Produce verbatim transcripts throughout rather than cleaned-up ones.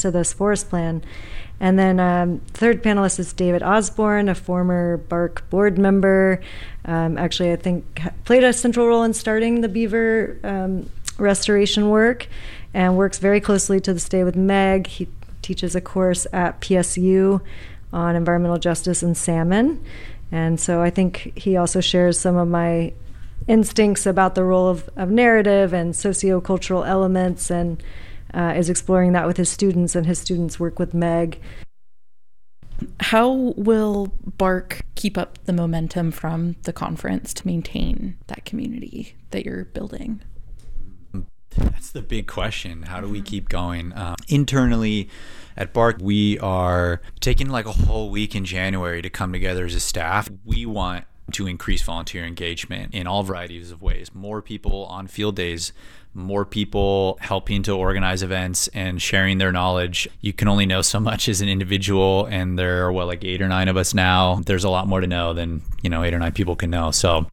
to this forest plan. And then um, third panelist is David Osborne, a former BARC board member. Um, actually, I think played a central role in starting the beaver um, restoration work and works very closely to this day with Meg. He teaches a course at P S U on environmental justice and salmon. And so I think he also shares some of my instincts about the role of, of narrative and sociocultural elements, and uh, is exploring that with his students, and his students work with Meg. How will BARC keep up the momentum from the conference to maintain that community that you're building? That's the big question. How do we keep going? Um, internally at BARC, we are taking like a whole week in January to come together as a staff. We want to increase volunteer engagement in all varieties of ways. More people on field days, more people helping to organize events and sharing their knowledge. You can only know so much as an individual, and there are, what, like eight or nine of us now. There's a lot more to know than, you know, eight or nine people can know. So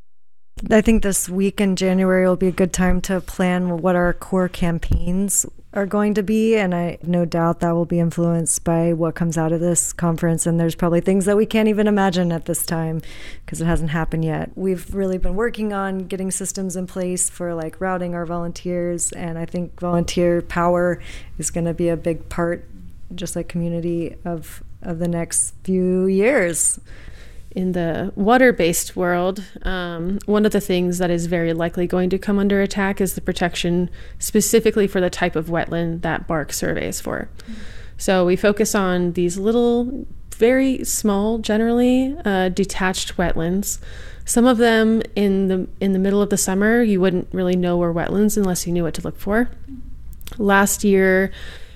I think this week in January will be a good time to plan what our core campaigns are going to be, and I no doubt that will be influenced by what comes out of this conference. And there's probably things that we can't even imagine at this time because it hasn't happened yet. We've really been working on getting systems in place for like routing our volunteers, and I think volunteer power is going to be a big part, just like community, of of the next few years. In the water-based world, um, one of the things that is very likely going to come under attack is the protection specifically for the type of wetland that BARC surveys for. Mm-hmm. So we focus on these little, very small, generally uh, detached wetlands. Some of them in the in the middle of the summer, you wouldn't really know were wetlands unless you knew what to look for. Mm-hmm. Last year,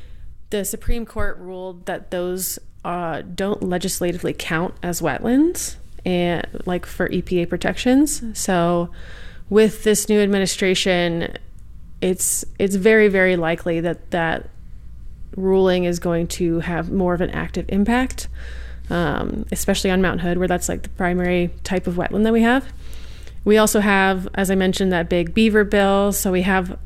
the Supreme Court ruled that those Uh, don't legislatively count as wetlands, and like for E P A protections. So with this new administration, it's it's very, very likely that that ruling is going to have more of an active impact, um, especially on Mount Hood, where that's like the primary type of wetland that we have. We also have, as I mentioned, that big beaver bill. So we have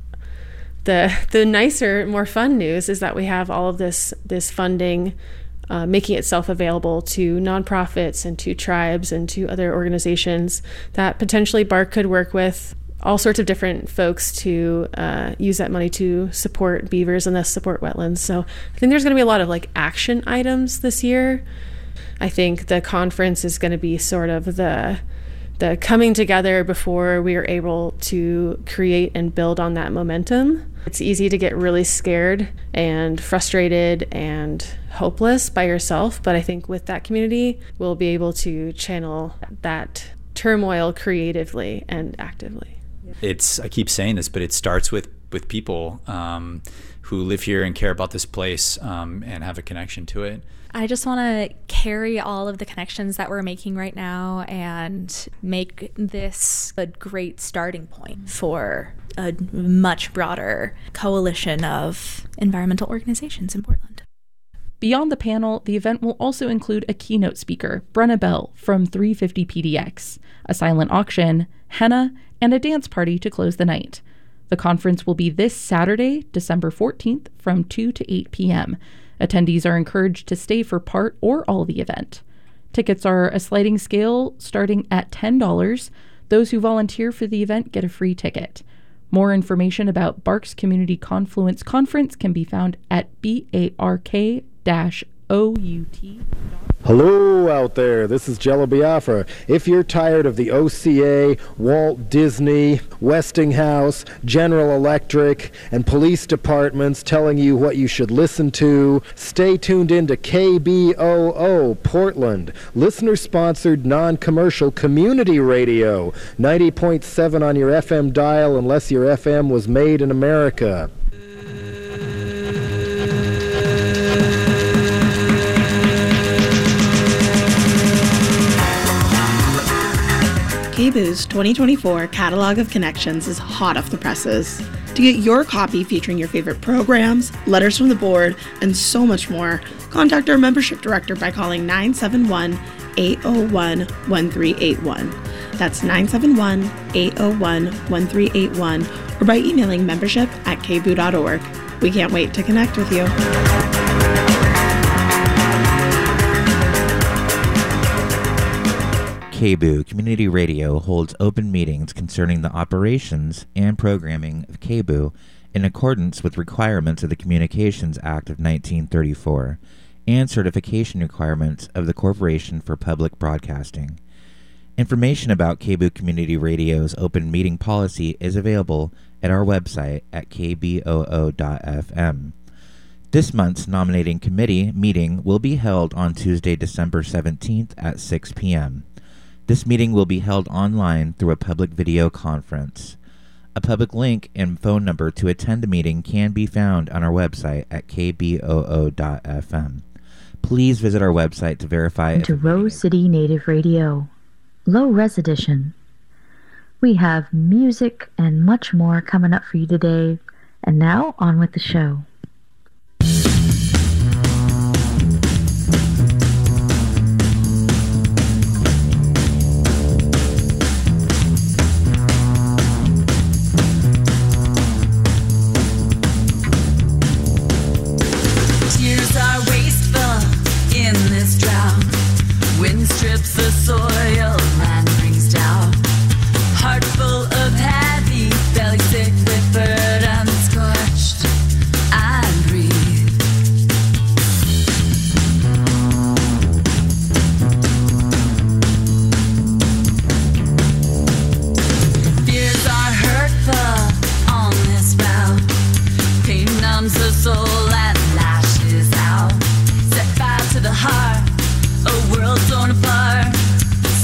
the the nicer, more fun news is that we have all of this this funding Uh, making itself available to nonprofits and to tribes and to other organizations that potentially BARC could work with all sorts of different folks to uh, use that money to support beavers and thus support wetlands. So I think there's going to be a lot of like action items this year. I think the conference is going to be sort of the the coming together before we are able to create and build on that momentum. It's easy to get really scared and frustrated and hopeless by yourself, but I think with that community, we'll be able to channel that turmoil creatively and actively. It's, I keep saying this, but it starts with, with people um, who live here and care about this place um, and have a connection to it. I just want to carry all of the connections that we're making right now and make this a great starting point for a much broader coalition of environmental organizations in Portland. Beyond the panel, the event will also include a keynote speaker, Brenna Bell from three fifty P D X, a silent auction, henna, and a dance party to close the night. The conference will be this Saturday, December fourteenth, from two to eight p.m. Attendees are encouraged to stay for part or all of the event. Tickets are a sliding scale starting at ten dollars. Those who volunteer for the event get a free ticket. More information about BARC's Community Confluence Conference can be found at bark dash out. Hello out there, this is Jello Biafra. If you're tired of the O C A, Walt Disney, Westinghouse, General Electric, and police departments telling you what you should listen to, stay tuned in to K B O O Portland, listener-sponsored non-commercial community radio, ninety point seven on your F M dial unless your F M was made in America. K B O O's twenty twenty-four Catalog of Connections is hot off the presses. To get your copy featuring your favorite programs, letters from the board, and so much more, contact our membership director by calling nine seven one, eight oh one, one three eight one. That's nine seven one, eight oh one, one three eight one, or by emailing membership at k b o dot org. We can't wait to connect with you. K B U Community Radio holds open meetings concerning the operations and programming of K B U in accordance with requirements of the Communications Act of nineteen thirty-four and certification requirements of the Corporation for Public Broadcasting. Information about K B U Community Radio's open meeting policy is available at our website at k b o o dot f m. This month's nominating committee meeting will be held on Tuesday, December seventeenth at six p.m. This meeting will be held online through a public video conference. A public link and phone number to attend the meeting can be found on our website at k b o o dot f m. Please visit our website to verify. To Rose City Native Radio, Low Res Edition. We have music and much more coming up for you today. And now, on with the show. Strips the soil, land brings down. Heart full of heavy, belly sick with burden, scorched and breathe. Fears are hurtful on this route. Pain numbs the soul and lashes out. Set fire to the heart. A world torn apart,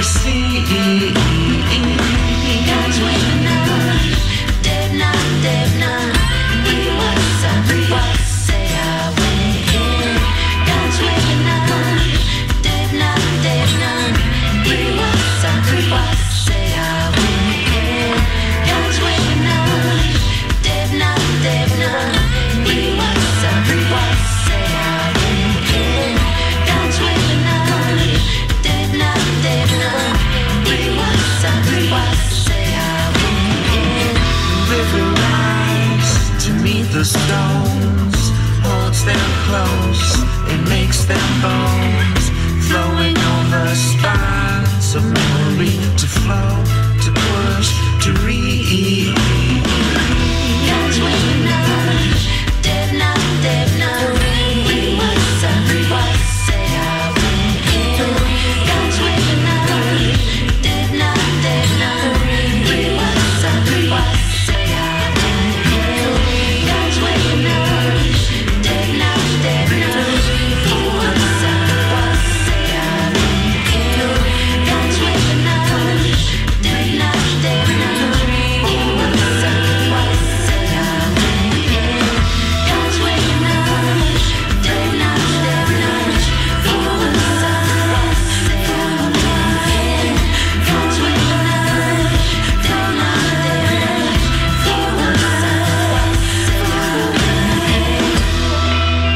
the sea. Guns with the night, dead night, dead night. We was a free was say I went in. Guns with the night, dead night, dead night. We was a free was say I went in. Guns with the night, dead night, dead night. We was a free was say I went in. Guns with the night, dead night, dead night. We was a free was say I went in. River rise to meet the stones, holds them close, it makes them bones, flowing over spines of memory to flow, to push, to read. Guns with the night, dead night, dead night. We was a free was say I went in. Guns with the night, dead night, dead night. We was a free was say I went in. Guns with the night, dead night, dead night. We was a free was say I went in. Guns with the night, dead night, dead night. We was a free was say I went in. Guns with the night, dead night, dead night. We was a free was say I went in. Guns with the night, dead night, dead night. We was a free was say I went in.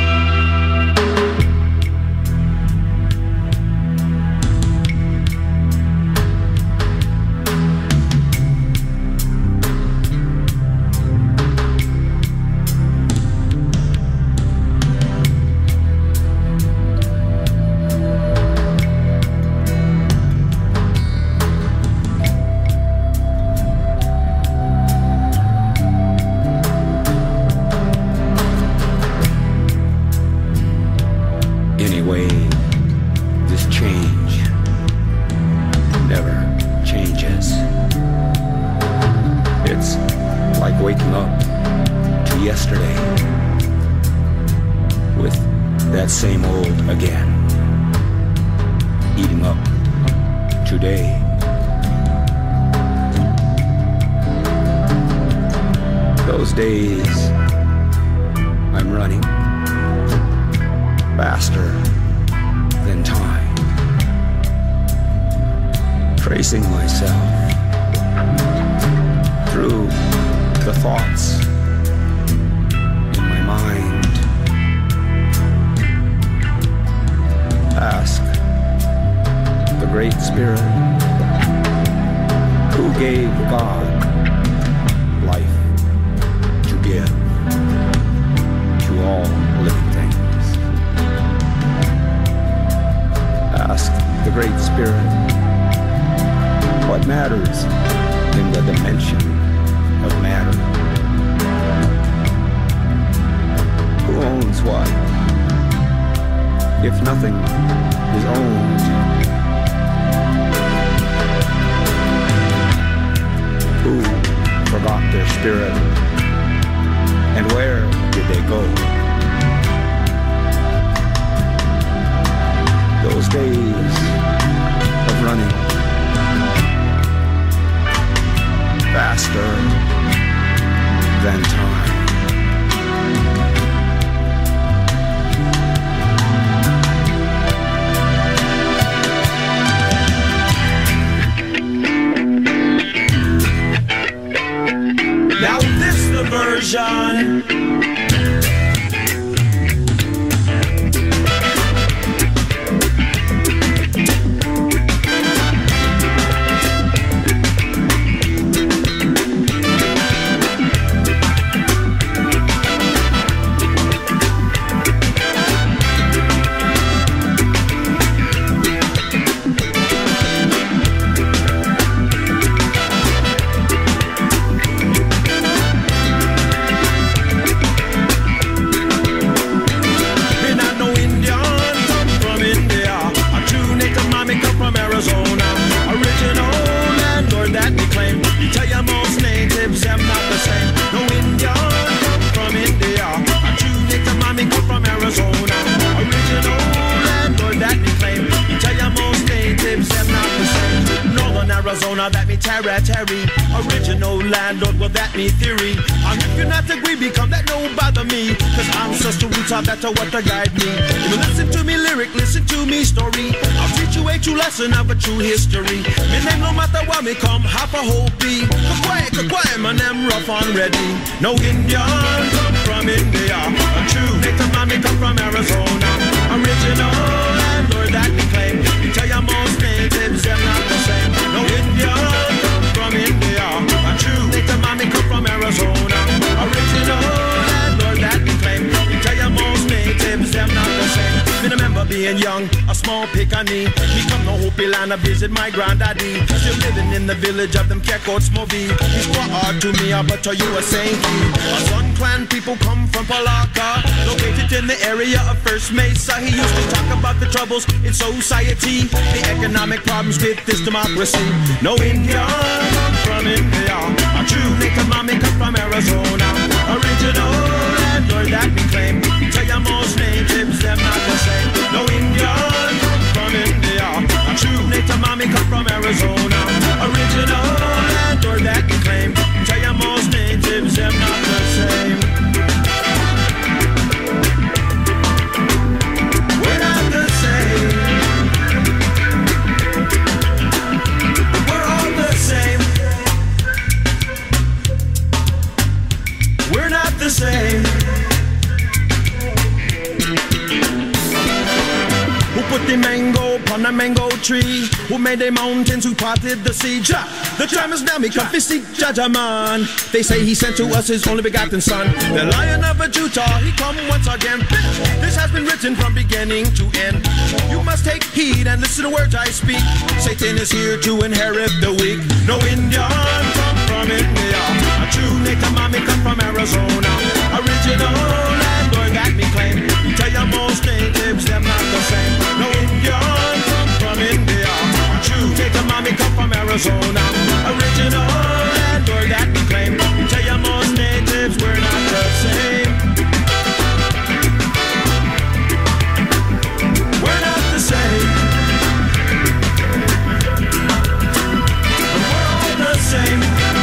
Anyway, this change never changes. It's like waking up to yesterday with that same old again, eating up today. Those days I'm running faster than time, tracing myself through the thoughts in my mind. Ask the Great Spirit who gave God life to give to all living things. Ask the Great Spirit what matters in the dimension of matter. Who owns what? If nothing is owned, who forgot their spirit? And where did they go? Those days of running faster than time. Now this the version. Arizona, that me territory. Original landlord, well that me theory. And if you're not agree, become that no bother me. Cause ancestral roots are better what to guide me. If you listen to me lyric, listen to me story. I'll teach you a true lesson of a true history. Me name no matter where me come, half a whole be. Quiet, quiet, man, I'm rough and ready. No Indian come from India. A true native man, me come from Arizona. Original landlord that me claim. You tell you most natives, they're not the same. No Indian come from India. A true native man, me come from Arizona. Original landlord that me claim. You tell you most natives, they're not the same. Me remember being young, a small pickaninny. Me come to Hopi land to visit my granddaddy. Still living in the village of them Kekots movie. He's quite hard to me, but to you a saint. A Sun Clan people come from Palaka, located in the area of First Mesa. He used to talk about the troubles in society, the economic problems with this democracy. No Indian come from India. A true native mommy come from Arizona. Original landlord that we claim. Tell you most natives, they're not the same. No Indian come from India. A true native mommy come from Arizona. Original landlord that we claim. Tell you most natives, they're not the same. We're not the same. We're all the same. We're not the same. Who put the mango upon the mango tree? Who made the mountains? Who parted the sea? Jah, the time is now. Me come to seek Jaja man. They say he sent to us his only begotten son. The Lion of Judah, he come once again. This has been written from beginning to end. You must take heed and listen to words I speak. Satan is here to inherit the weak. No Indian come from India. A true native mommy come from Arizona. Original landlord that me claim. Tell you most natives, they're not the same. No Indian come from India. A true native mommy come from Arizona. Original landlord that we claim. Tell you most natives, we're not the same. We're not the same. We're all the same.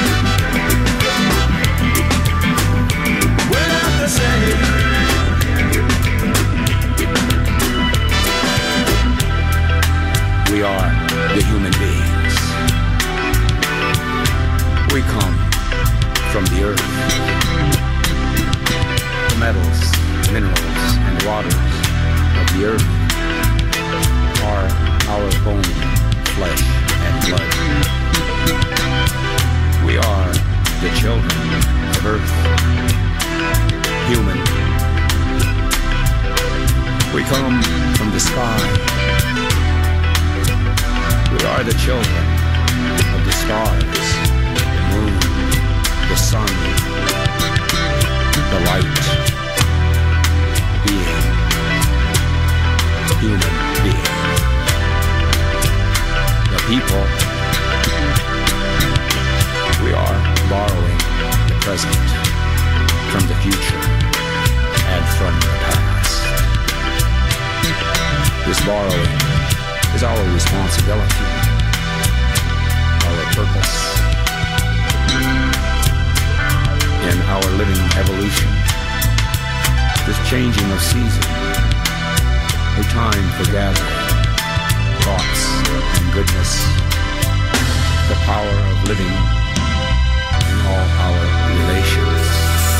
We're not the same. We are the human beings. We come from the earth. The metals, minerals, and waters of the earth are our bone, flesh, and blood. We are the children of earth. Human. We come from the sky. We are the children of the stars, the moon, the sun, the light, being, human being. The people, we are borrowing the present from the future and from the past. This borrowing is our responsibility, our purpose in our living evolution. This changing of season, a time for gathering thoughts and goodness, the power of living in all our relations.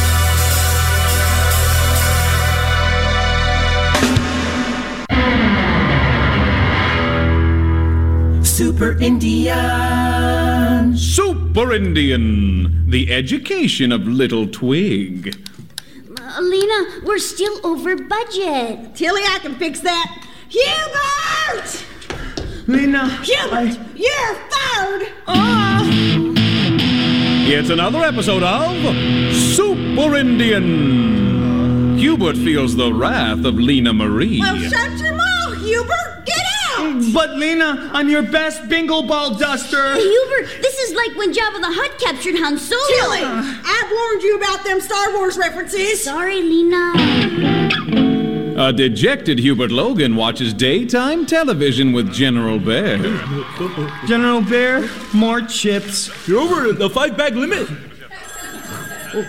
Super Indian. Super Indian, the education of Little Twig. Uh, Lena, we're still over budget. Tilly, I can fix that. Hubert! Lena. Hubert, I... you're fired. Oh. It's another episode of Super Indian. Hubert feels the wrath of Lena Marie. Well, shut your mouth, Hubert. Get out. But Lena, I'm your best bingo ball duster. Hey, Hubert, this is like when Jabba the Hutt captured Han Solo. Tilly, I warned you about them Star Wars references. Sorry, Lena. A dejected Hubert Logan watches daytime television with General Bear. General Bear, more chips. You're over the five-bag limit. Oh.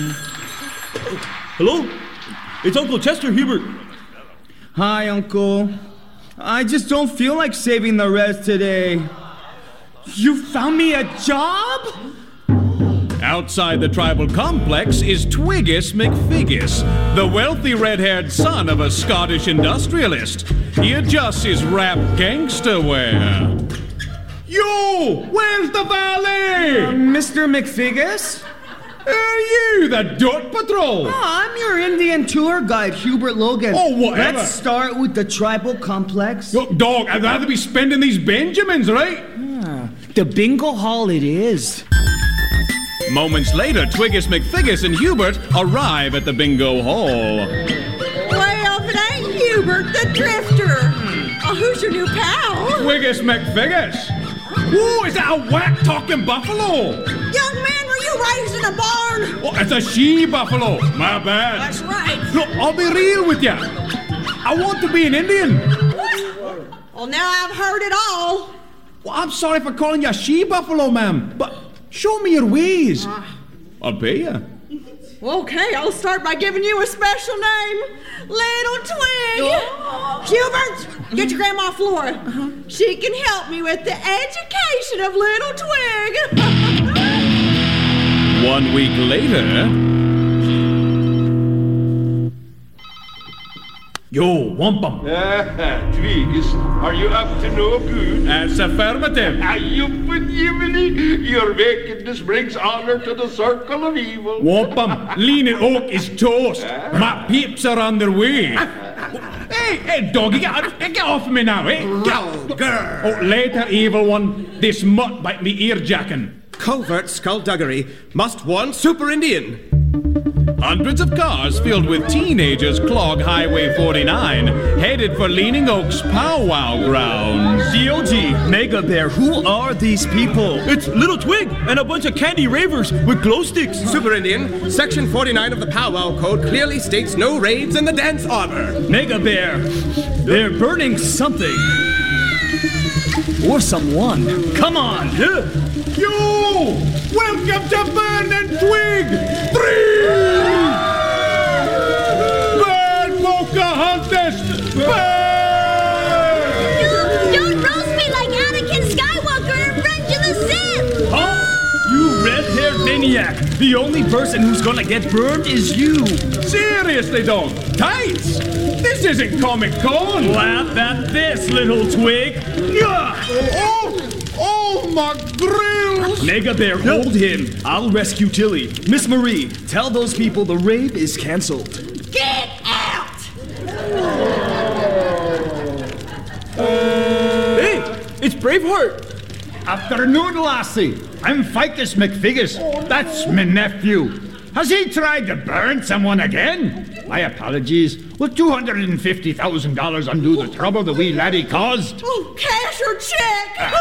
Hello? It's Uncle Chester, Hubert. Hi, Uncle. I just don't feel like saving the rest today. You found me a job? Outside the tribal complex is Twiggus McFiggus, the wealthy red-haired son of a Scottish industrialist. He adjusts his rap gangster wear. Yo! Where's the valet? Uh, Mister McFiggus? Are you the Dirt Patrol? Oh, I'm your Indian tour guide, Hubert Logan. Oh, whatever. Let's start with the tribal complex. Yo, dog, I'd rather be spending these Benjamins, right? Yeah, the bingo hall it is. Moments later, Twiggus McFiggus and Hubert arrive at the bingo hall. Well, if it ain't Hubert the Drifter. Oh, who's your new pal? Twiggus McFiggus. Whoa, is that a whack-talking buffalo? Young man, were you raised in a barn? Oh, it's a she-buffalo. My bad. That's right. Look, I'll be real with you. I want to be an Indian. Well, now I've heard it all. Well, I'm sorry for calling you a she-buffalo, ma'am, but show me your ways. Uh, I'll pay you. Okay, I'll start by giving you a special name. Little Twig. Oh. Hubert, get your grandma Flora. Uh-huh. She can help me with the education of Little Twig. One week later... Yo, wampum. Uh, Twiggs, are you up to no good? That's affirmative. Are you Jiminy? Your wickedness brings honor to the circle of evil. Wampum, Leaning Oak is toast. Uh? My peeps are on their way. Hey, hey, doggy, get, get off of me now, eh? Get, oh, later, evil one. This mutt bite me ear jacking. Covert skullduggery. Must warn Super Indian. Hundreds of cars filled with teenagers clog Highway forty-nine, headed for Leaning Oak's powwow grounds. D O G, Mega Bear, who are these people? It's Little Twig and a bunch of candy ravers with glow sticks. Super Indian, Section forty-nine of the Powwow Code clearly states no raids in the dance arbor. Mega Bear, they're burning something. Or someone. Come on. Yeah. Yo! Welcome to Burn and Twig three! Burn, Pocahontas! Burn! Don't roast me like Anakin Skywalker in Revenge of the Sith! Huh? You red-haired maniac! The only person who's gonna get burned is you! Seriously, dog! Tights! This isn't Comic-Con! Laugh at this, Little Twig! Yeah. Oh! Oh, my grills! Mega Bear, hold him. I'll rescue Tilly. Miss Marie, tell those people the rave is canceled. Get out! Hey, it's Braveheart. Afternoon, lassie. I'm Ficus McFiggus. That's my nephew. Has he tried to burn someone again? My apologies. Will two hundred fifty thousand dollars undo the trouble the wee laddie caused? Oh, cash or check?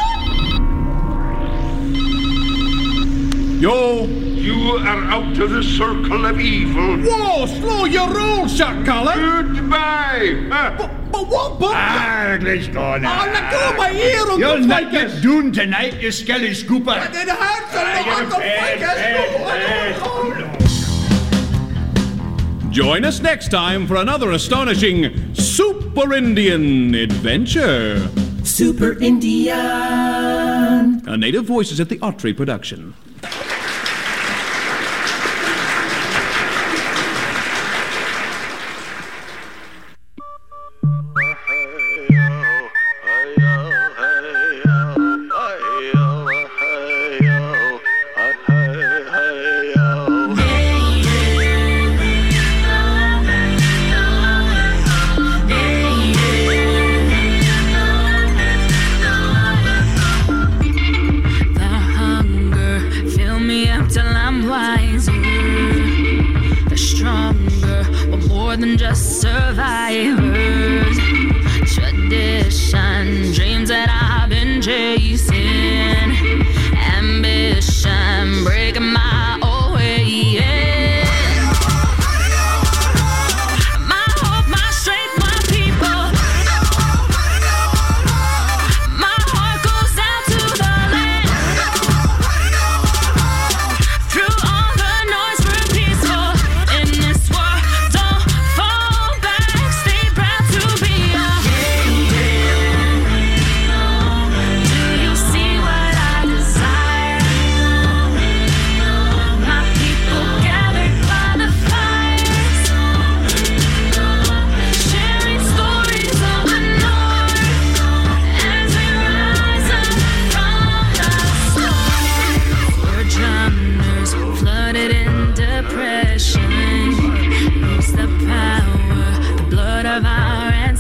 Yo! You are out of the circle of evil. Whoa! Slow your roll, shot collar! Goodbye! But, but what? But, ah, let's go now. Oh, let go of my ear, Uncle You'll Ficus. not get doomed tonight, you skelly scooper. It hurts, uh, Uncle Ficus! Join us next time for another astonishing Super Indian adventure. Super Indian. A Native Voices at the Autry production. Than just survivors. Tradition, dreams that I've been chasing. Ambition, breaking my own way. Yeah. My hope, my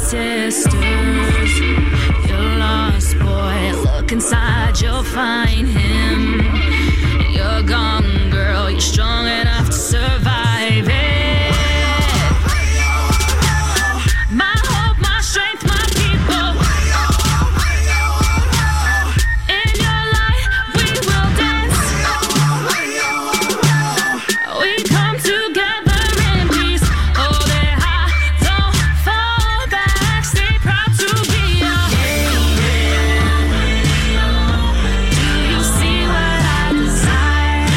sisters. You're lost, boy. Look inside, you'll find him. You're gone, girl. You're strong enough to survive it. My hope, my strength, my people. In your light, we will dance. We come together in peace. Hold it high, don't fall back. Stay proud to be a Do you see what I desire?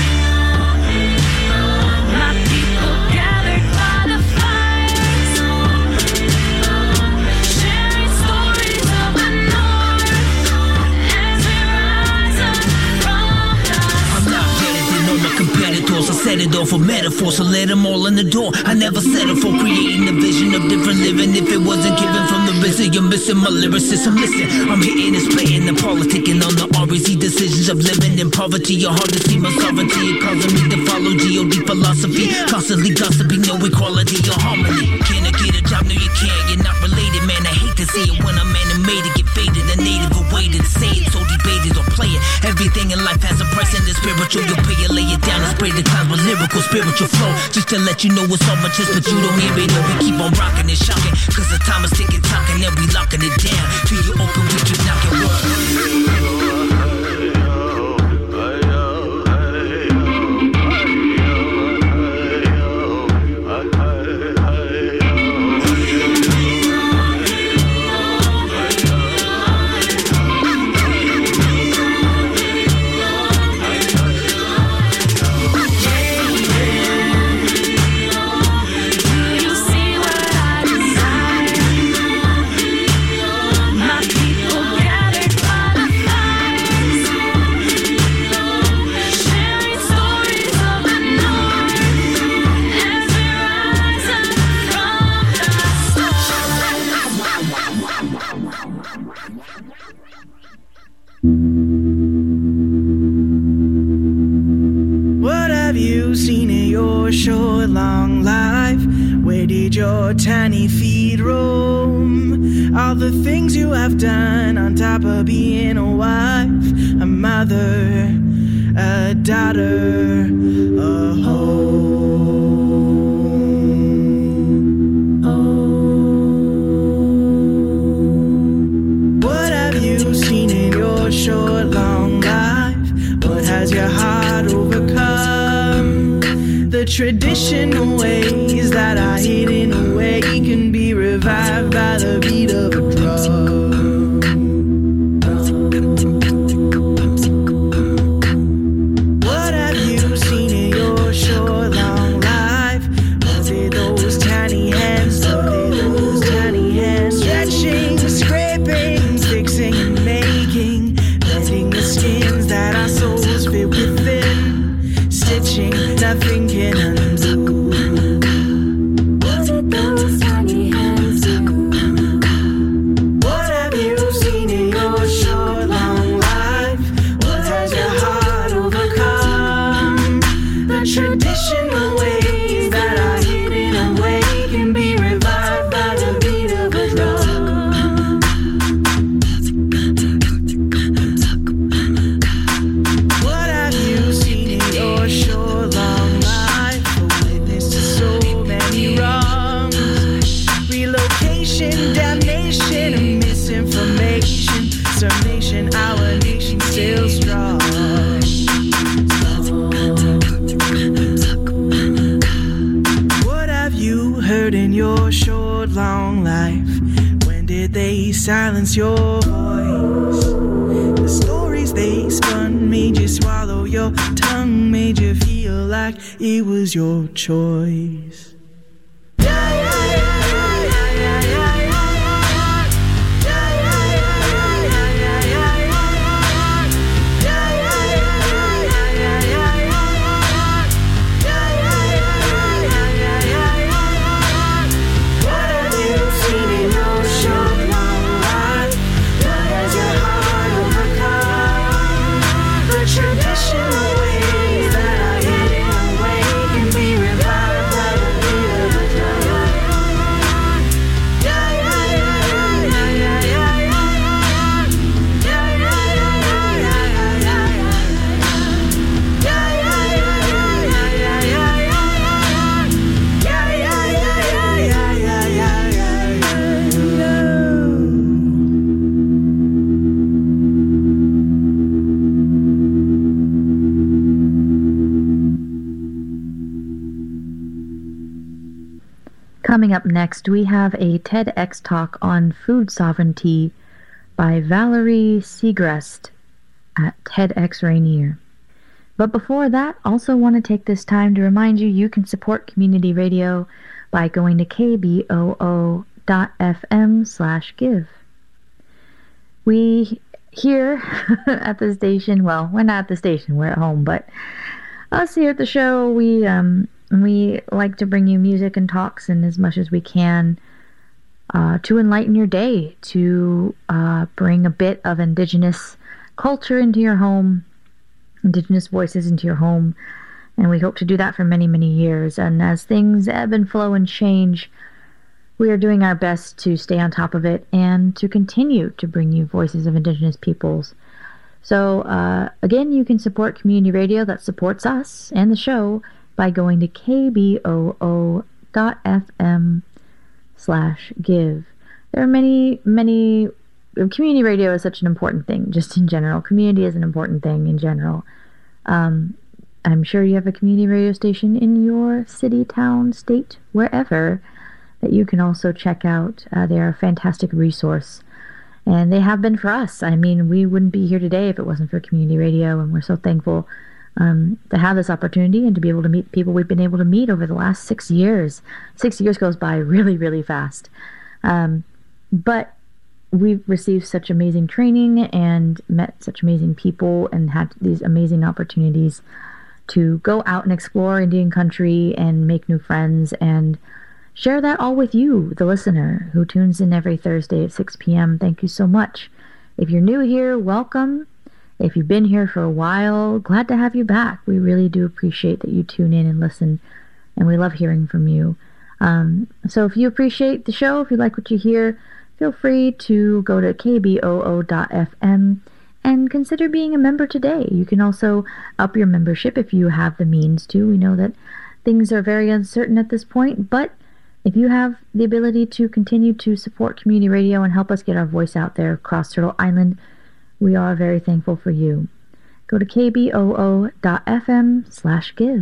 My people gathered by the fires, sharing stories of the north as we rise up from the I'm not better than all my competitors. I set it all for metaphors, so let them all in the door. I never settle for creating a vision of different living. If it wasn't given from the vision, you're missing my lyricism. Listen, I'm hitting and playing the politicking on the R E Z decisions of living in poverty. You're hard to see my sovereignty. It causing me to follow G O D philosophy. Constantly gossiping, no equality or harmony. Can I get a job? No, you can't. You're not related, man. I hate to see it when I'm animated. Get faded, a native, a way to say it. So debated or play it. Everything in life has a price and it's spiritual. You pay it, lay it down and spray the clouds with lyrical spiritual flow. Just to let you know it's all my chest, but you don't hear it. No, we keep on rocking and shocking. Cause the time is ticking, talking, and we locking it down. Till you open, we keep knocking. Do you see what I desire? My people gathered by the fires, sharing stories of the north as we rise up What have you seen in your short, long life? Where did your tiny feet roam? All the things you have done on top of being a wife, a mother, a daughter, a home. What have you seen in your short, long life? What has your heart overcome? The traditional ways that are hidden away can be revived by the beat of a drum. What have you seen in your short, long life? Was it those tiny hands? Were they those tiny hands? Stretching, scraping, fixing and making, mending the skins that our souls fit within, stitching, nothing can undo. Was it those tiny hands? What have you seen in your short, long life? What has your heart overcome? The traditional ways that are hidden away can be revived by the beat of a drum. What have you seen in your short, long life? A witness to so many wrongs. Relocation, damnation, and misinformation. Some nation, our nation still strong. What have you heard in your short, long life? When did they silence your voice? The stories they spun made you swallow your tongue, made you feel like it was your choice. What have you seen in your short, long life? What has your heart overcome? The traditional ways that are hidden away can be revived by the Coming up next, we have a TEDx talk on food sovereignty by Valerie Segrest at TEDx Rainier. But before that, also want to take this time to remind you you can support community radio by going to kboo dot f m slash give. We here at the station, well, we're not at the station, we're at home, but us here at the show, we um we like to bring you music and talks and as much as we can uh, to enlighten your day, to uh, bring a bit of indigenous culture into your home, indigenous voices into your home, and we hope to do that for many, many years. And as things ebb and flow and change, we are doing our best to stay on top of it and to continue to bring you voices of indigenous peoples. So, uh, again, you can support community radio that supports us and the show by going to kboo dot f m slash give. There are many, many... Community radio is such an important thing, just in general. Community is an important thing in general. Um, I'm sure you have a community radio station in your city, town, state, wherever, that you can also check out. Uh, they're a fantastic resource. And they have been for us. I mean, we wouldn't be here today if it wasn't for community radio, and we're so thankful um, to have this opportunity and to be able to meet people we've been able to meet over the last six years. Six years goes by really, really fast. Um, but we've received such amazing training and met such amazing people and had these amazing opportunities to go out and explore Indian country and make new friends and share that all with you, the listener, who tunes in every Thursday at six p.m. Thank you so much. If you're new here, welcome. If you've been here for a while, glad to have you back. We really do appreciate that you tune in and listen, and we love hearing from you. Um, so if you appreciate the show, if you like what you hear, feel free to go to kboo dot f m and consider being a member today. You can also up your membership if you have the means to. We know that things are very uncertain at this point, but if you have the ability to continue to support community radio and help us get our voice out there across Turtle Island, we are very thankful for you. Go to kboo dot f m slash give.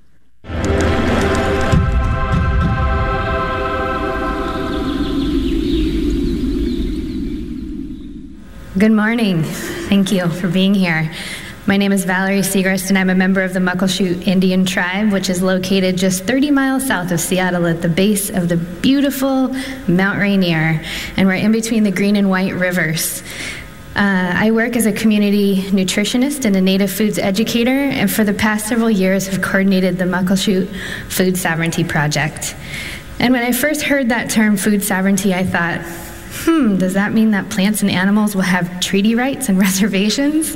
Good morning. Thank you for being here. My name is Valerie Segrest, and I'm a member of the Muckleshoot Indian tribe, which is located just thirty miles south of Seattle at the base of the beautiful Mount Rainier, and we're in between the Green and White rivers. Uh, I work as a community nutritionist and a native foods educator, and for the past several years have coordinated the Muckleshoot Food Sovereignty Project. And when I first heard that term, food sovereignty, I thought, hmm, does that mean that plants and animals will have treaty rights and reservations?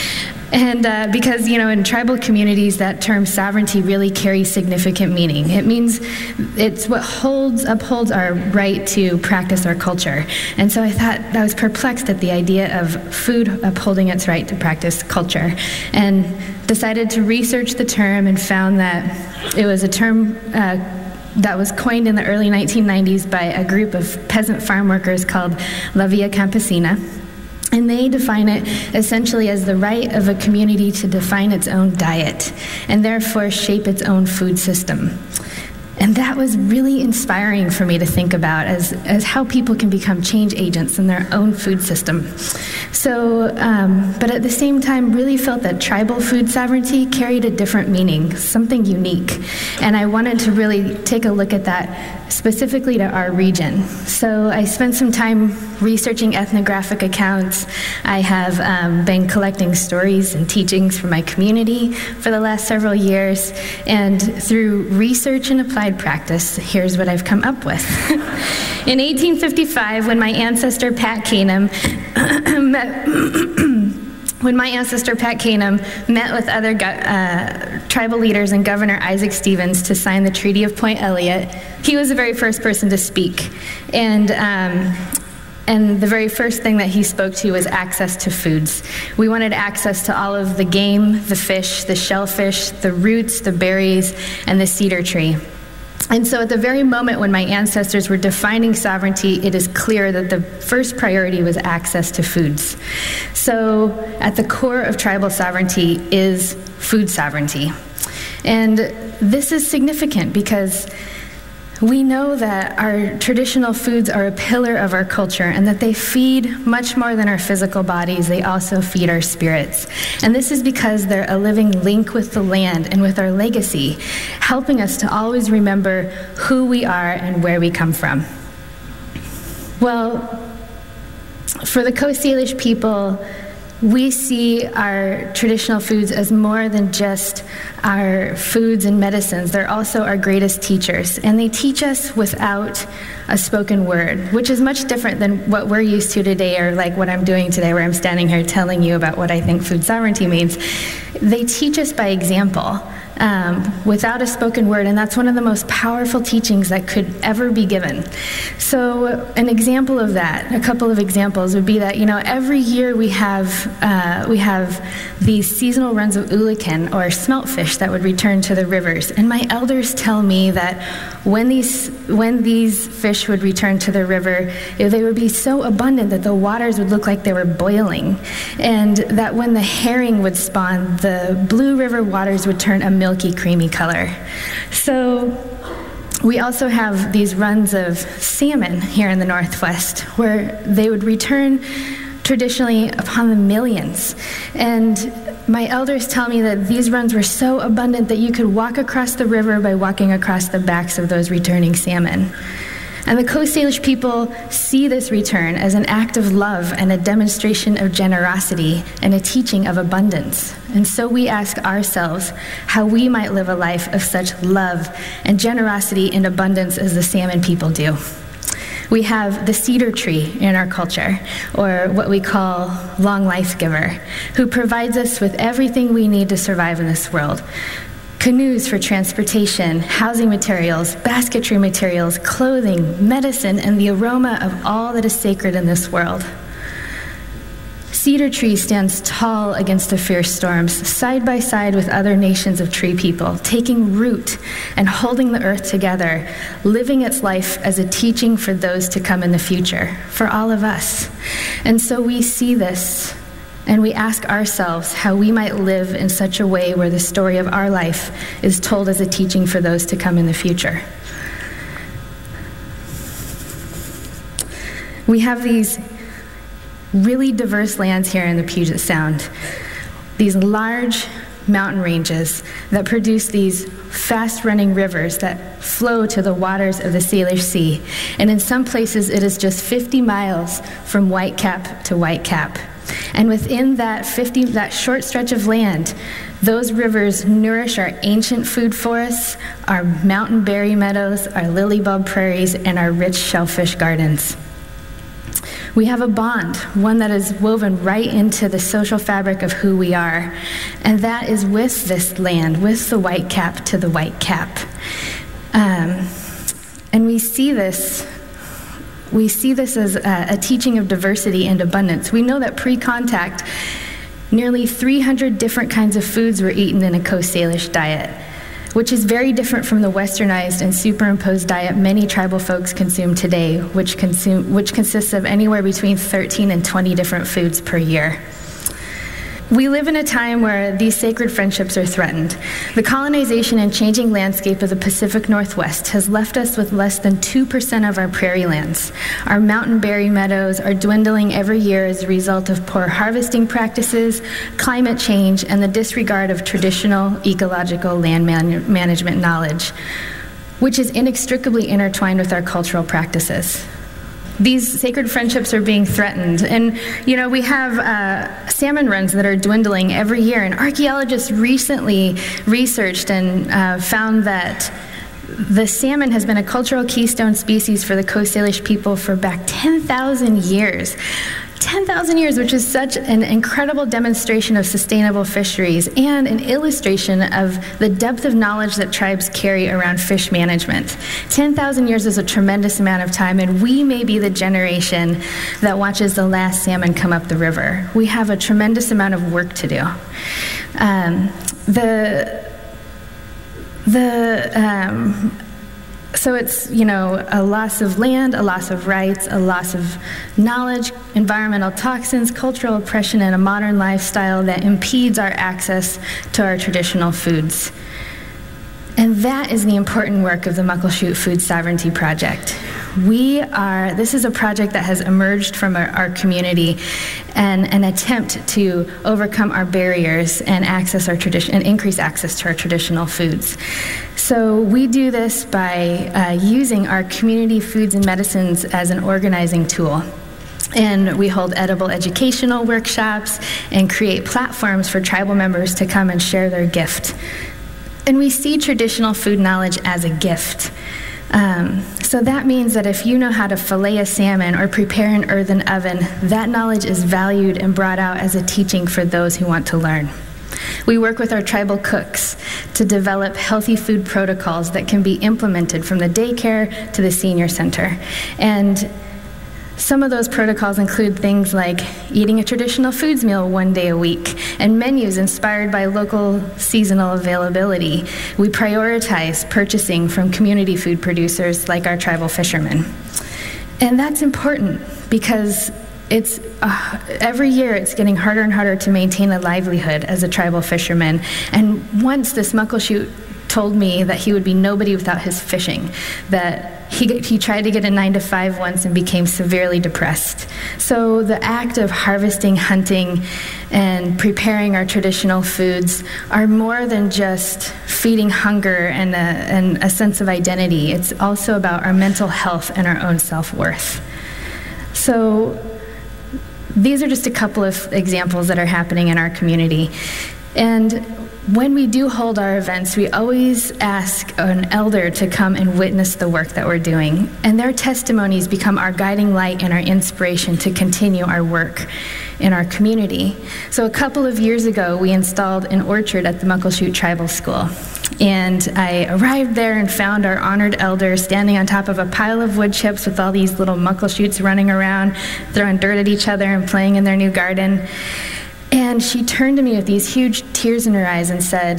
And uh, because, you know, in tribal communities, that term sovereignty really carries significant meaning. It means it's what holds, upholds our right to practice our culture. And so I thought, I was perplexed at the idea of food upholding its right to practice culture, and decided to research the term and found that it was a term uh, that was coined in the early nineteen nineties by a group of peasant farm workers called La Via Campesina. And they define it essentially as the right of a community to define its own diet and therefore shape its own food system. And that was really inspiring for me to think about as, as how people can become change agents in their own food system. So, um, but at the same time, really felt that tribal food sovereignty carried a different meaning, something unique. And I wanted to really take a look at that specifically to our region. So I spent some time researching ethnographic accounts. I have um, been collecting stories and teachings from my community for the last several years. And through research and applied practice, here's what I've come up with. In eighteen fifty-five, when my ancestor Pat Canham met When my ancestor Pat Canham met with other uh, tribal leaders and Governor Isaac Stevens to sign the Treaty of Point Elliott, he was the very first person to speak. And um, and the very first thing that he spoke to was access to foods. We wanted access to all of the game, the fish, the shellfish, the roots, the berries, and the cedar tree. And so at the very moment when my ancestors were defining sovereignty, it is clear that the first priority was access to foods. So at the core of tribal sovereignty is food sovereignty. And this is significant because We know that our traditional foods are a pillar of our culture and that they feed much more than our physical bodies. They also feed our spirits. And this is because they're a living link with the land and with our legacy, helping us to always remember who we are and where we come from. Well, for the Coast Salish people, we see our traditional foods as more than just our foods and medicines. They're also our greatest teachers, and they teach us without a spoken word, which is much different than what we're used to today, or like what I'm doing today, where I'm standing here telling you about what I think food sovereignty means. They teach us by example, um, without a spoken word, and that's one of the most powerful teachings that could ever be given. So an example of that, a couple of examples would be that, you know, every year we have uh, we have these seasonal runs of ulican, or smelt fish, that would return to the rivers. And my elders tell me that when these when these fish would return to the river, they would be so abundant that the waters would look like they were boiling, and that when the herring would spawn, the Blue River waters would turn a milky, creamy color. So we also have these runs of salmon here in the Northwest, where they would return traditionally upon the millions. And my elders tell me that these runs were so abundant that you could walk across the river by walking across the backs of those returning salmon. And the Coast Salish people see this return as an act of love and a demonstration of generosity and a teaching of abundance. And so we ask ourselves how we might live a life of such love and generosity and abundance as the salmon people do. We have the cedar tree in our culture, or what we call long life giver, who provides us with everything we need to survive in this world. Canoes for transportation, housing materials, basketry materials, clothing, medicine, and the aroma of all that is sacred in this world. Cedar tree stands tall against the fierce storms, side by side with other nations of tree people, taking root and holding the earth together, living its life as a teaching for those to come in the future, for all of us. And so we see this, and we ask ourselves how we might live in such a way where the story of our life is told as a teaching for those to come in the future. We have these really diverse lands here in the Puget Sound, these large mountain ranges that produce these fast-running rivers that flow to the waters of the Salish Sea. And in some places, it is just fifty miles from Whitecap to Whitecap. And within that fifty, that short stretch of land, those rivers nourish our ancient food forests, our mountain berry meadows, our lilybulb prairies, and our rich shellfish gardens. We have a bond, one that is woven right into the social fabric of who we are, and that is with this land, with the Whitecap to the Whitecap. Um, and we see this We see this as a, a teaching of diversity and abundance. We know that pre-contact, nearly three hundred different kinds of foods were eaten in a Coast Salish diet, which is very different from the westernized and superimposed diet many tribal folks consume today, which, consume, which consists of anywhere between thirteen and twenty different foods per year. We live in a time where these sacred friendships are threatened. The colonization and changing landscape of the Pacific Northwest has left us with less than two percent of our prairie lands. Our mountain berry meadows are dwindling every year as a result of poor harvesting practices, climate change, and the disregard of traditional ecological land man- management knowledge, which is inextricably intertwined with our cultural practices. These sacred friendships are being threatened. And, you know, we have uh, salmon runs that are dwindling every year. And archaeologists recently researched and uh, found that the salmon has been a cultural keystone species for the Coast Salish people for back ten thousand years. ten thousand years, which is such an incredible demonstration of sustainable fisheries and an illustration of the depth of knowledge that tribes carry around fish management. ten thousand years is a tremendous amount of time, and we may be the generation that watches the last salmon come up the river. We have a tremendous amount of work to do. Um, the the um, So it's, you know, a loss of land, a loss of rights, a loss of knowledge, environmental toxins, cultural oppression, and a modern lifestyle that impedes our access to our traditional foods. And that is the important work of the Muckleshoot Food Sovereignty Project. We are, this is a project that has emerged from our, our community and an attempt to overcome our barriers and access our tradition and increase access to our traditional foods. So we do this by uh, using our community foods and medicines as an organizing tool. And we hold edible educational workshops and create platforms for tribal members to come and share their gift. And we see traditional food knowledge as a gift. Um, so that means that if you know how to fillet a salmon or prepare an earthen oven, that knowledge is valued and brought out as a teaching for those who want to learn. We work with our tribal cooks to develop healthy food protocols that can be implemented from the daycare to the senior center. And some of those protocols include things like eating a traditional foods meal one day a week and menus inspired by local seasonal availability. We prioritize purchasing from community food producers like our tribal fishermen. And that's important because it's uh, every year it's getting harder and harder to maintain a livelihood as a tribal fisherman. And once this Muckleshoot told me that he would be nobody without his fishing, that he, he tried to get a nine to five once and became severely depressed. So the act of harvesting, hunting, and preparing our traditional foods are more than just feeding hunger and a, and a sense of identity. It's also about our mental health and our own self-worth. So these are just a couple of examples that are happening in our community. And when we do hold our events, we always ask an elder to come and witness the work that we're doing. And their testimonies become our guiding light and our inspiration to continue our work in our community. So a couple of years ago, we installed an orchard at the Muckleshoot Tribal School. And I arrived there and found our honored elder standing on top of a pile of wood chips with all these little Muckleshoots running around, throwing dirt at each other and playing in their new garden. And she turned to me with these huge tears in her eyes and said,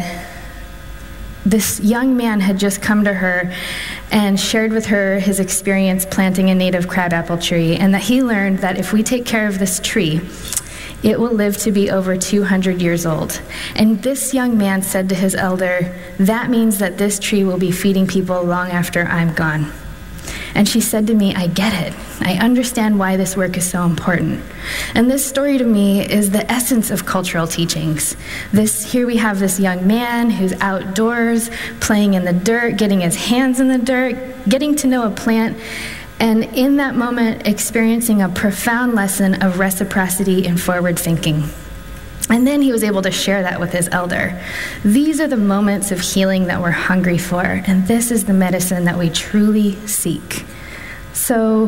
this young man had just come to her and shared with her his experience planting a native crabapple tree, and that he learned that if we take care of this tree, it will live to be over two hundred years old. And this young man said to his elder, that means that this tree will be feeding people long after I'm gone. And she said to me, I get it. I understand why this work is so important. And this story to me is the essence of cultural teachings. This, here we have this young man who's outdoors, playing in the dirt, getting his hands in the dirt, getting to know a plant, and in that moment experiencing a profound lesson of reciprocity and forward thinking. And then he was able to share that with his elder. These are the moments of healing that we're hungry for, and this is the medicine that we truly seek. So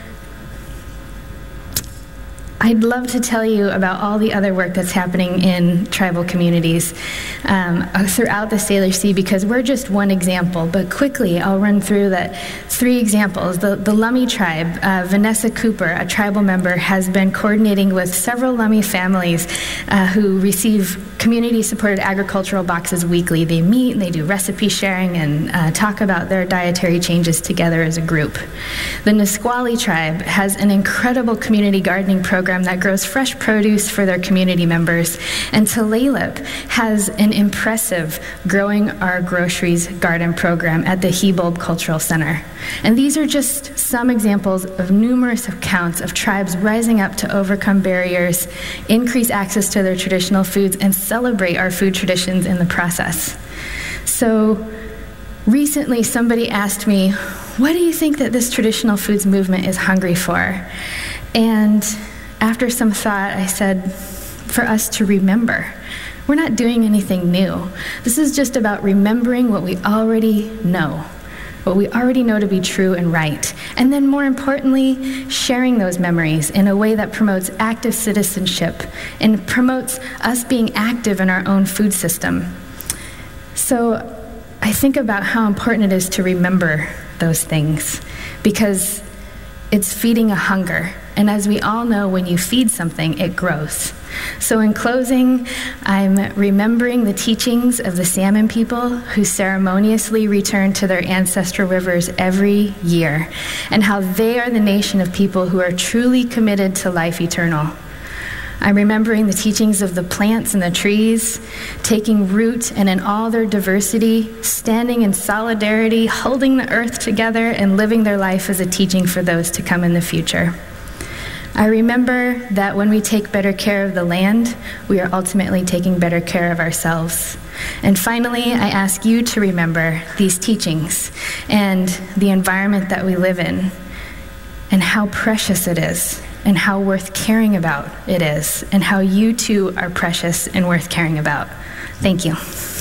I'd love to tell you about all the other work that's happening in tribal communities um, throughout the Salish Sea, because we're just one example. But quickly, I'll run through that three examples. The, the Lummi tribe, uh, Vanessa Cooper, a tribal member, has been coordinating with several Lummi families uh, who receive community-supported agricultural boxes weekly. They meet and they do recipe sharing and uh, talk about their dietary changes together as a group. The Nisqually tribe has an incredible community gardening program that grows fresh produce for their community members. And Tulalip has an impressive Growing Our Groceries garden program at the Hebold Cultural Center. And these are just some examples of numerous accounts of tribes rising up to overcome barriers, increase access to their traditional foods, and celebrate our food traditions in the process. So recently somebody asked me, what do you think that this traditional foods movement is hungry for? And after some thought, I said, for us to remember. We're not doing anything new. This is just about remembering what we already know, what we already know to be true and right. And then more importantly, sharing those memories in a way that promotes active citizenship and promotes us being active in our own food system. So I think about how important it is to remember those things, because it's feeding a hunger. And as we all know, when you feed something, it grows. So in closing, I'm remembering the teachings of the Salmon people who ceremoniously return to their ancestral rivers every year, and how they are the nation of people who are truly committed to life eternal. I'm remembering the teachings of the plants and the trees, taking root and in all their diversity, standing in solidarity, holding the earth together, and living their life as a teaching for those to come in the future. I remember that when we take better care of the land, we are ultimately taking better care of ourselves. And finally, I ask you to remember these teachings and the environment that we live in, and how precious it is, and how worth caring about it is, and how you too are precious and worth caring about. Thank you.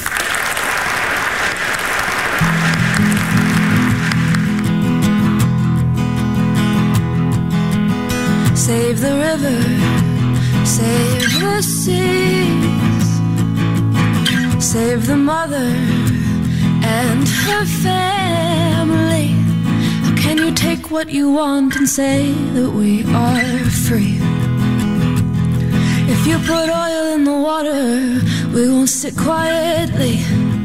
Save the river, save the seas, save the mother and her family. How can you take what you want and say that we are free? If you put oil in the water, we won't sit quietly.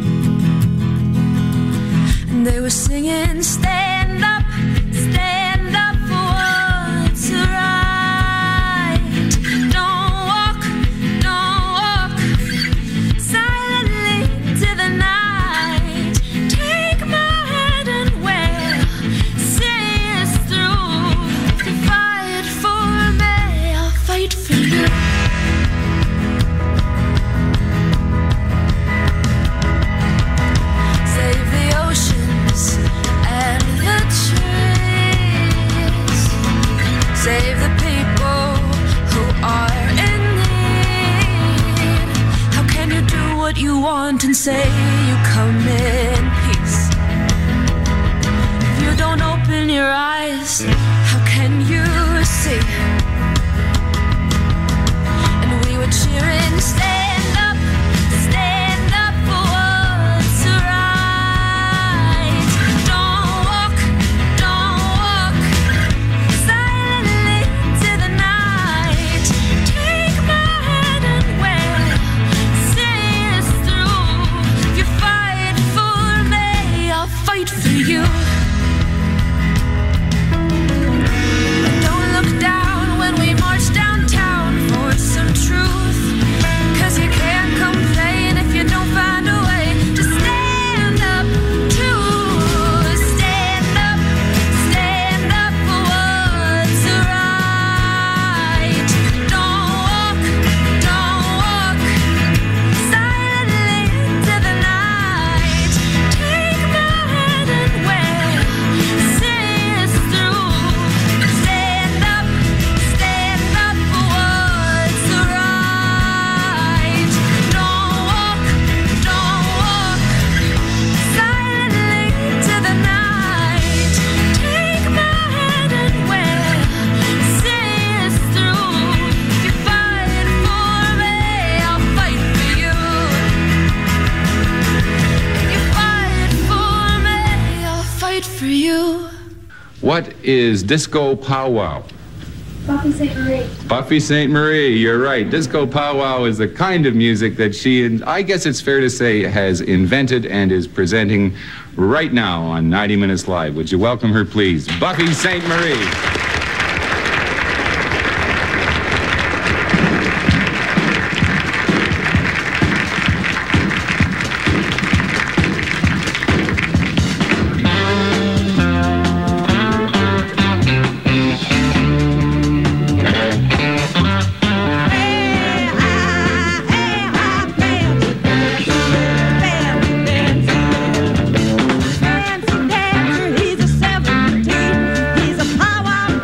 And they were singing, stand up, stand up for what's right. Save the people who are in need. How can you do what you want and say you come in peace? If you don't open your eyes, how can you see? And we were cheering, stand up, stand up for what's right. Don't walk, don't walk silently to the night. Take my hand and we'll see us through. If you fight for me, I'll fight for you. Don't look down when we march downtown for some truth. Cause you can't complain if you don't find a way to stand up to. Stand up, stand up for what's right. Don't walk, don't walk silently into the night. Take my hand and we'll see us through. Stand up, stand up for what's right. Don't walk, don't walk silently to the night. Take my hand and we'll see us through. If you fight for me, I'll fight for you. If you fight for me, I'll fight for you. What is Disco Powwow? Buffy Saint Marie. Buffy Saint Marie, you're right. Disco Powwow is the kind of music that she, and I guess it's fair to say, has invented and is presenting right now on ninety minutes Live. Would you welcome her, please? Buffy Saint Marie. He's a seventeen, he's a powwow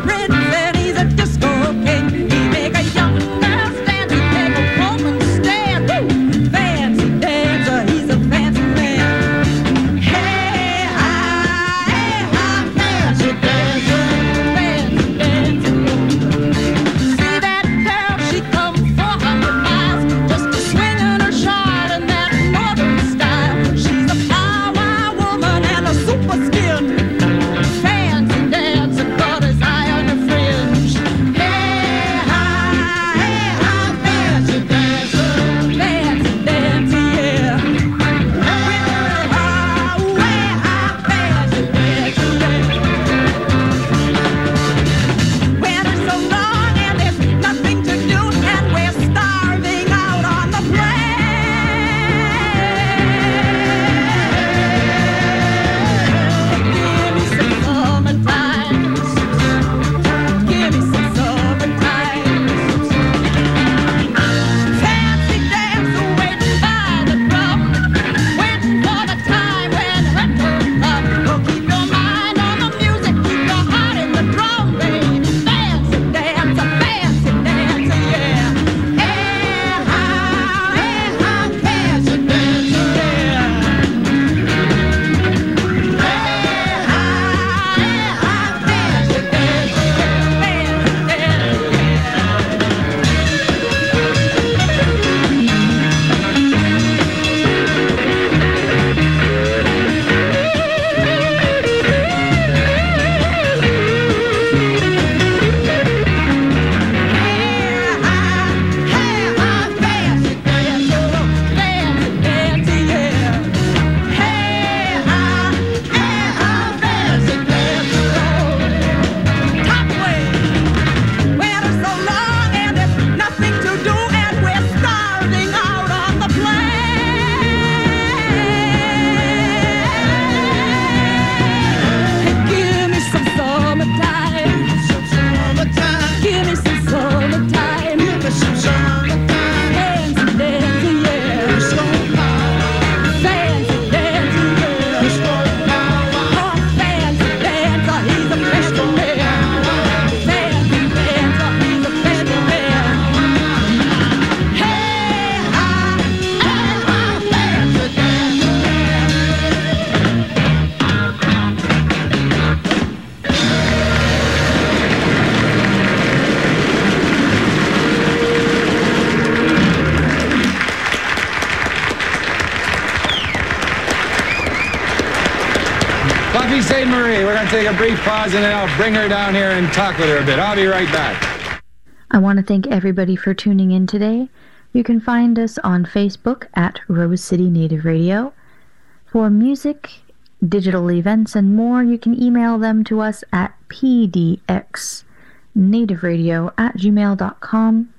Marie. We're going to take a brief pause, and then I'll bring her down here and talk with her a bit. I'll be right back. I want to thank everybody for tuning in today. You can find us on Facebook at Rose City Native Radio. For music, digital events, and more, you can email them to us at p d x native radio at gmail dot com.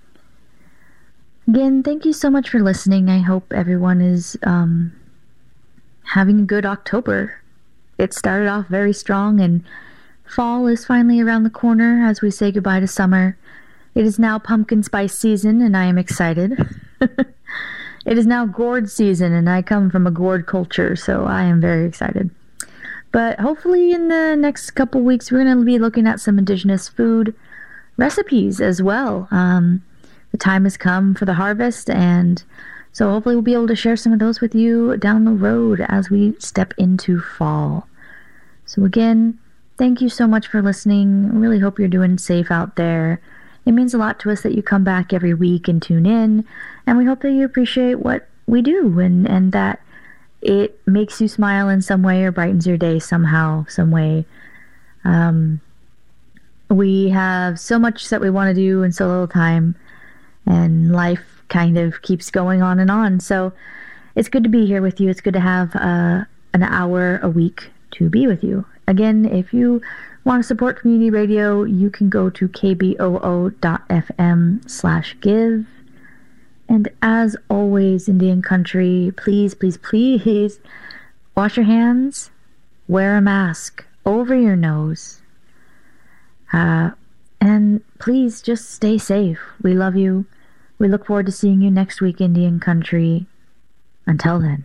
Again, thank you so much for listening. I hope everyone is um, having a good October. It started off very strong, and fall is finally around the corner as we say goodbye to summer. It is now pumpkin spice season, and I am excited. It is now gourd season, and I come from a gourd culture, so I am very excited. But hopefully in the next couple weeks, we're going to be looking at some indigenous food recipes as well. Um, the time has come for the harvest, and so hopefully we'll be able to share some of those with you down the road as we step into fall. So again, thank you so much for listening. I really hope you're doing safe out there. It means a lot to us that you come back every week and tune in, and we hope that you appreciate what we do and, and that it makes you smile in some way or brightens your day somehow, some way. Um, we have so much that we want to do in so little time, and life kind of keeps going on and on. So it's good to be here with you. It's good to have uh, an hour a week to be with you. Again, if you want to support community radio, you can go to k b o o dot f m slash give. And as always, Indian country, please, please, please wash your hands, wear a mask over your nose, uh, and please just stay safe. We love you. We look forward to seeing you next week, Indian country. Until then.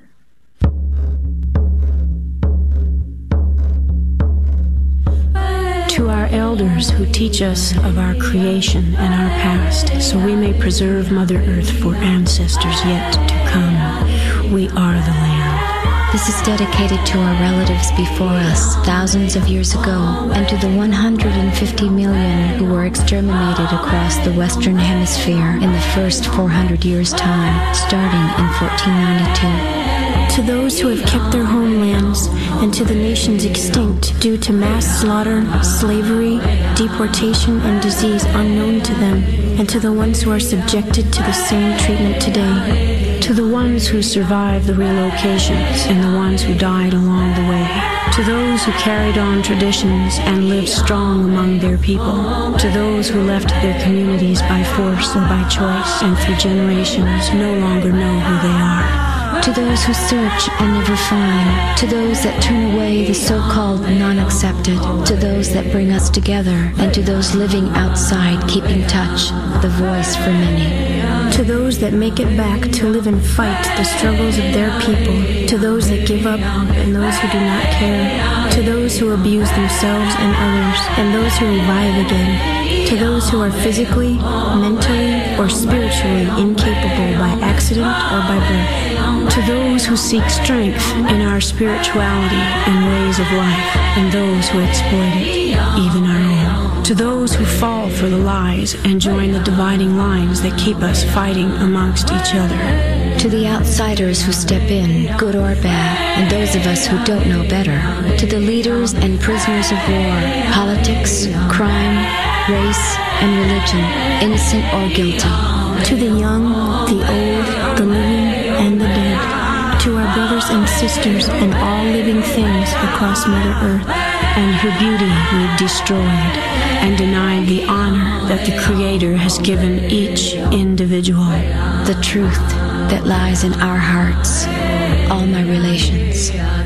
To our elders who teach us of our creation and our past, so we may preserve Mother Earth for ancestors yet to come, we are the land. This is dedicated to our relatives before us, thousands of years ago, and to the one hundred fifty million who were exterminated across the Western Hemisphere in the first four hundred years' time, starting in fourteen ninety-two. To those who have kept their homelands, and to the nations extinct due to mass slaughter, slavery, deportation, and disease unknown to them, and to the ones who are subjected to the same treatment today. To the ones who survived the relocations, and the ones who died along the way. To those who carried on traditions and lived strong among their people. To those who left their communities by force or by choice, and through generations no longer know who they are. To those who search and never find, to those that turn away the so-called non-accepted, to those that bring us together, and to those living outside keeping touch, the voice for many. To those that make it back to live and fight the struggles of their people, to those that give up and those who do not care, to those who abuse themselves and others, and those who revive again, to those who are physically, mentally, or spiritually incapable by accident or by birth, to those who seek strength in our spirituality and ways of life, and those who exploit it, even our own, to those who fall for the lies and join the dividing lines that keep us fighting amongst each other. To the outsiders who step in, good or bad, and those of us who don't know better. To the leaders and prisoners of war, politics, crime, race, and religion, innocent or guilty. To the young, the old, the living, and the dead. To our brothers and sisters and all living things across Mother Earth, and her beauty we've destroyed, and denied the honor that the Creator has given each individual. The truth that lies in our hearts, all my relations.